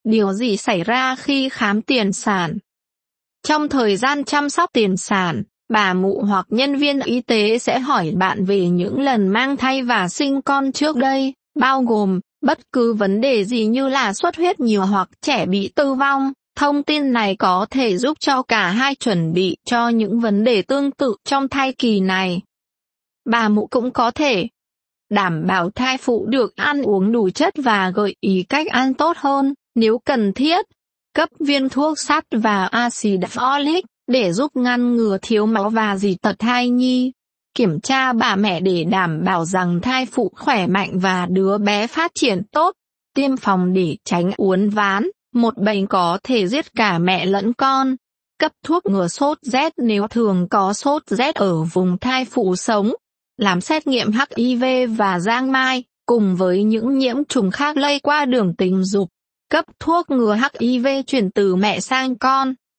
Điều gì xảy ra khi khám tiền sản? Trong thời gian chăm sóc tiền sản, bà mụ hoặc nhân viên y tế sẽ hỏi bạn về những lần mang thai và sinh con trước đây, bao gồm bất cứ vấn đề gì như là xuất huyết nhiều hoặc trẻ bị tử vong. Thông tin này có thể giúp cho cả hai chuẩn bị cho những vấn đề tương tự trong thai kỳ này. Bà mụ cũng có thể đảm bảo thai phụ được ăn uống đủ chất và gợi ý cách ăn tốt hơn, nếu cần thiết. Cấp viên thuốc sắt và axit folic để giúp ngăn ngừa thiếu máu và dị tật thai nhi. Kiểm tra bà mẹ để đảm bảo rằng thai phụ khỏe mạnh và đứa bé phát triển tốt. Tiêm phòng để tránh uốn ván, một bệnh có thể giết cả mẹ lẫn con. Cấp thuốc ngừa sốt rét nếu thường có sốt rét ở vùng thai phụ sống. Làm xét nghiệm HIV và giang mai, cùng với những nhiễm trùng khác lây qua đường tình dục. Cấp thuốc ngừa HIV truyền từ mẹ sang con.